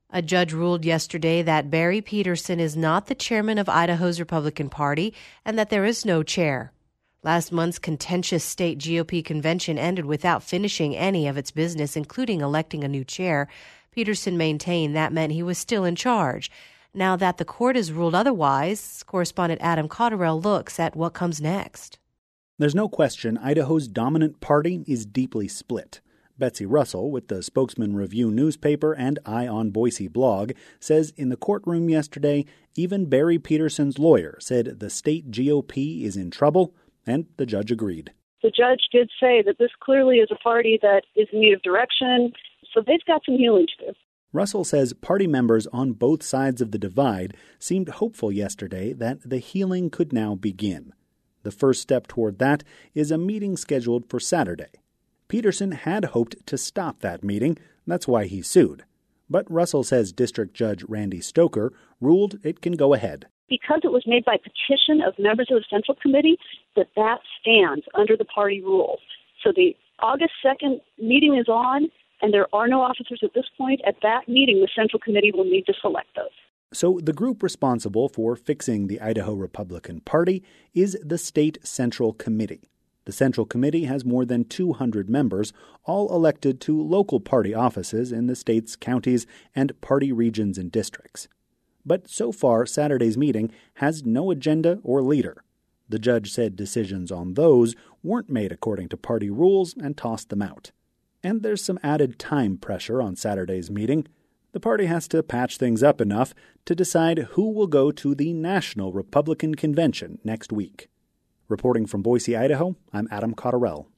A judge ruled yesterday that Barry Peterson is not the chairman of Idaho's Republican Party and that there is no chair. Last month's contentious state GOP convention ended without finishing any of its business, including electing a new chair. Peterson maintained that meant he was still in charge. Now that the court has ruled otherwise, correspondent Adam Cotterill looks at what comes next. There's no question Idaho's dominant party is deeply split. Betsy Russell, with the Spokesman Review newspaper and Eye on Boise blog, says in the courtroom yesterday, even Barry Peterson's lawyer said the state GOP is in trouble, and the judge agreed. The judge did say that this clearly is a party that is in need of direction, so they've got some healing to do. Russell says party members on both sides of the divide seemed hopeful yesterday that the healing could now begin. The first step toward that is a meeting scheduled for Saturday. Peterson had hoped to stop that meeting. That's why he sued. But Russell says District Judge Randy Stoker ruled it can go ahead. Because it was made by petition of members of the Central Committee, that stands under the party rules. So the August 2nd meeting is on, and there are no officers at this point. At that meeting, the Central Committee will need to select those. So the group responsible for fixing the Idaho Republican Party is the State Central Committee. The Central Committee has more than 200 members, all elected to local party offices in the state's counties and party regions and districts. But so far, Saturday's meeting has no agenda or leader. The judge said decisions on those weren't made according to party rules and tossed them out. And there's some added time pressure on Saturday's meeting. The party has to patch things up enough to decide who will go to the National Republican Convention next week. Reporting from Boise, Idaho, I'm Adam Cotterill.